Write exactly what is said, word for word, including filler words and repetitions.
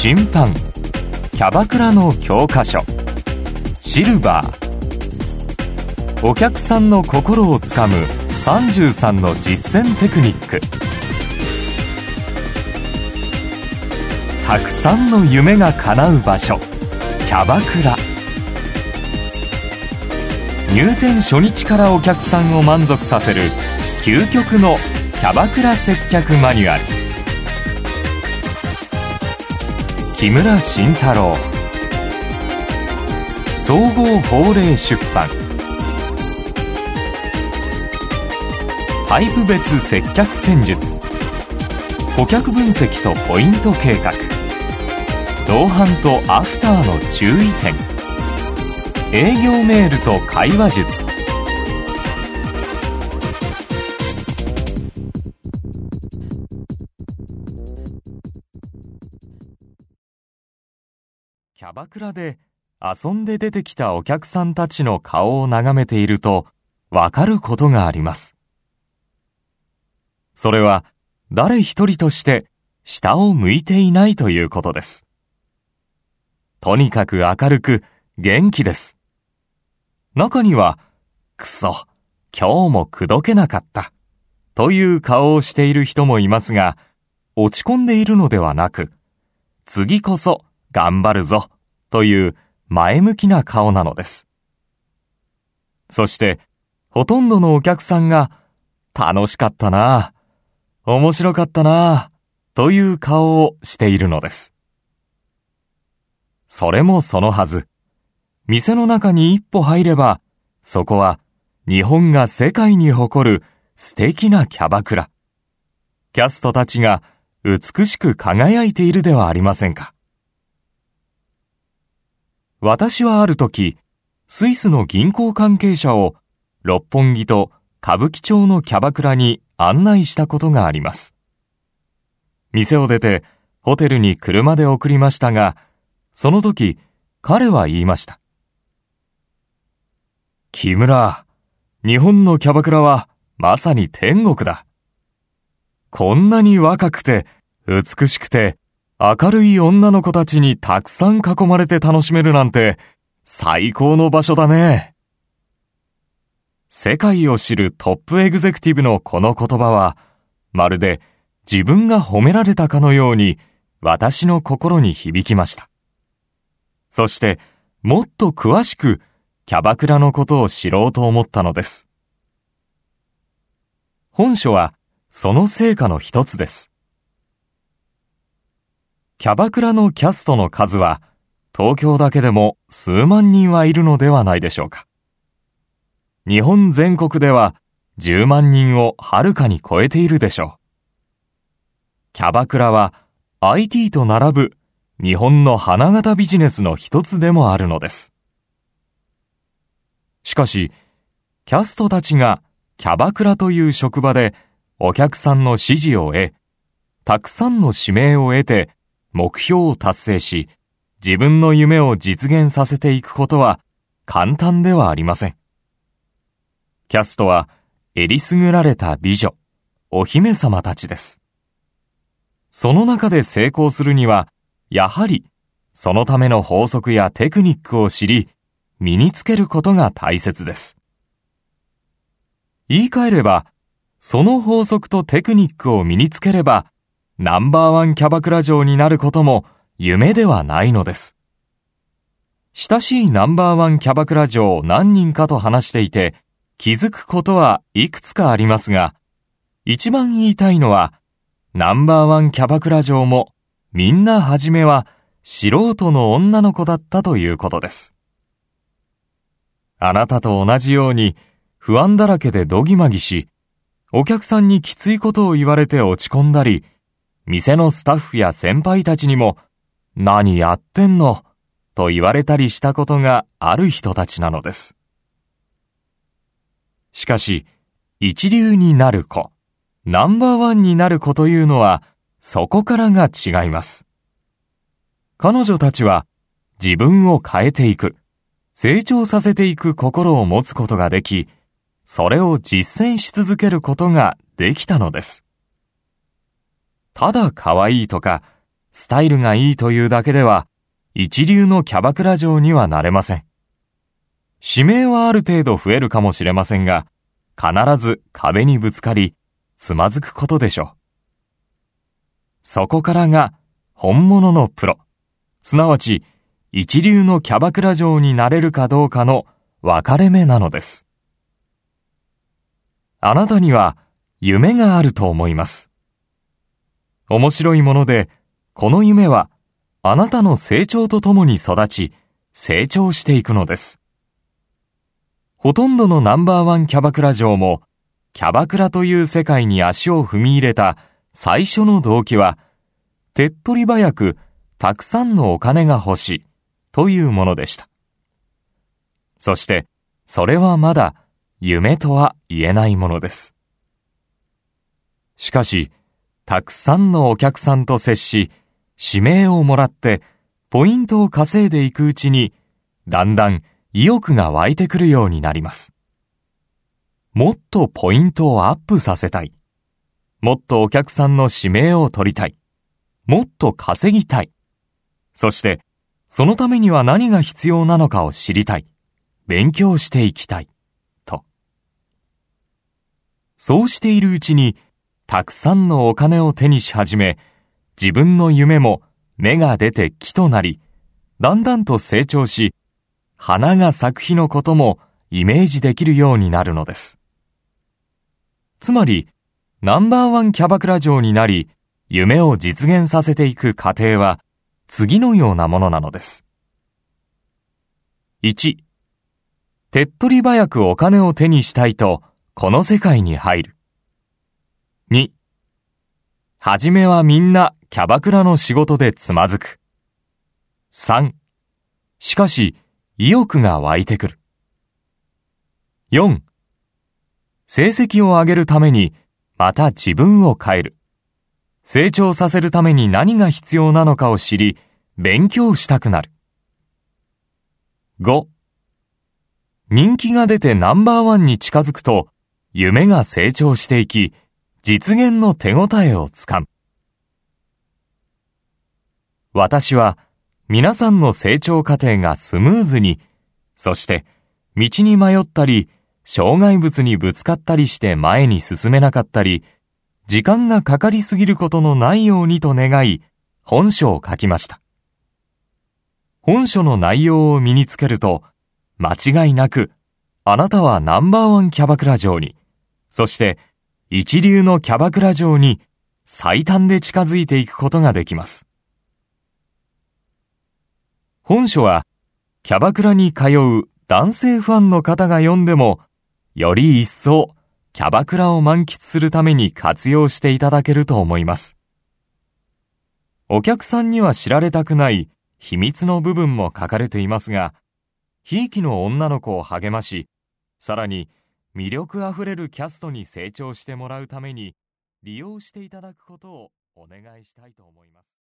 新版キャバクラの教科書シルバー、お客さんの心をつかむさんじゅうさんの実践テクニック。たくさんの夢が叶う場所、キャバクラ。入店初日からお客さんを満足させる究極のキャバクラ接客マニュアル。木村慎太郎、総合法令出版。タイプ別接客戦術、顧客分析とポイント計画、同伴とアフターの注意点、営業メールと会話術。キャバクラで遊んで出てきたお客さんたちの顔を眺めているとわかることがあります。それは誰一人として下を向いていないということです。とにかく明るく元気です。中には、くそ、今日も口説けなかった、という顔をしている人もいますが、落ち込んでいるのではなく、次こそ頑張るぞ、という前向きな顔なのです。そして、ほとんどのお客さんが、楽しかったな、面白かったな、という顔をしているのです。それもそのはず。店の中に一歩入れば、そこは日本が世界に誇る素敵なキャバクラ。キャストたちが美しく輝いているではありませんか。私はある時、スイスの銀行関係者を六本木と歌舞伎町のキャバクラに案内したことがあります。店を出てホテルに車で送りましたが、その時彼は言いました。木村、日本のキャバクラはまさに天国だ。こんなに若くて美しくて明るい女の子たちにたくさん囲まれて楽しめるなんて最高の場所だね。世界を知るトップエグゼクティブのこの言葉は、まるで自分が褒められたかのように私の心に響きました。そしてもっと詳しくキャバクラのことを知ろうと思ったのです。本書はその成果の一つです。キャバクラのキャストの数は東京だけでも数万人はいるのではないでしょうか。日本全国ではじゅうまんにんをはるかに超えているでしょう。キャバクラは アイティー と並ぶ日本の花形ビジネスの一つでもあるのです。しかし、キャストたちがキャバクラという職場でお客さんの支持を得、たくさんの指名を得て目標を達成し、自分の夢を実現させていくことは簡単ではありません。キャストはえりすぐられた美女、お姫様たちです。その中で成功するには、やはりそのための法則やテクニックを知り、身につけることが大切です。言い換えれば、その法則とテクニックを身につければ、ナンバーワンキャバクラ嬢になることも夢ではないのです。親しいナンバーワンキャバクラ嬢何人かと話していて、気づくことはいくつかありますが、一番言いたいのは、ナンバーワンキャバクラ嬢もみんな初めは素人の女の子だったということです。あなたと同じように不安だらけでどぎまぎし、お客さんにきついことを言われて落ち込んだり、店のスタッフや先輩たちにも何やってんのと言われたりしたことがある人たちなのです。しかし、一流になる子、ナンバーワンになる子というのは、そこからが違います。彼女たちは、自分を変えていく、成長させていく心を持つことができ、それを実践し続けることができたのです。ただ可愛いとか、 スタイルがいいというだけでは、一流のキャバクラ嬢にはなれません。指名はある程度増えるかもしれませんが、必ず壁にぶつかり、つまずくことでしょう。そこからが本物のプロ、すなわち一流のキャバクラ嬢になれるかどうかの分かれ目なのです。あなたには夢があると思います。面白いもので、この夢はあなたの成長とともに育ち、成長していくのです。ほとんどのナンバーワンキャバクラ嬢も、キャバクラという世界に足を踏み入れた最初の動機は、手っ取り早くたくさんのお金が欲しいというものでした。そして、それはまだ夢とは言えないものです。しかし、たくさんのお客さんと接し、指名をもらって、ポイントを稼いでいくうちに、だんだん意欲が湧いてくるようになります。もっとポイントをアップさせたい。もっとお客さんの指名を取りたい。もっと稼ぎたい。そして、そのためには何が必要なのかを知りたい。勉強していきたい。と。そうしているうちに、たくさんのお金を手にし始め、自分の夢も芽が出て木となり、だんだんと成長し、花が咲く日のこともイメージできるようになるのです。つまり、ナンバーワンキャバクラ嬢になり、夢を実現させていく過程は、次のようなものなのです。いち、手っ取り早くお金を手にしたいと、この世界に入る。に、はじめはみんなキャバクラの仕事でつまずく。さん、しかし意欲が湧いてくる。よん、成績を上げるためにまた自分を変える。成長させるために何が必要なのかを知り、勉強したくなる。ご、人気が出てナンバーワンに近づくと、夢が成長していき、実現の手応えをつかむ。私は皆さんの成長過程がスムーズに、そして道に迷ったり、障害物にぶつかったりして前に進めなかったり、時間がかかりすぎることのないようにと願い、本書を書きました。本書の内容を身につけると、間違いなく、あなたはナンバーワンキャバクラ嬢に、そして一流のキャバクラ嬢に最短で近づいていくことができます。本書は、キャバクラに通う男性ファンの方が読んでも、より一層、キャバクラを満喫するために活用していただけると思います。お客さんには知られたくない秘密の部分も書かれていますが、ひいきの女の子を励まし、さらに魅力あふれるキャストに成長してもらうために利用していただくことをお願いしたいと思います。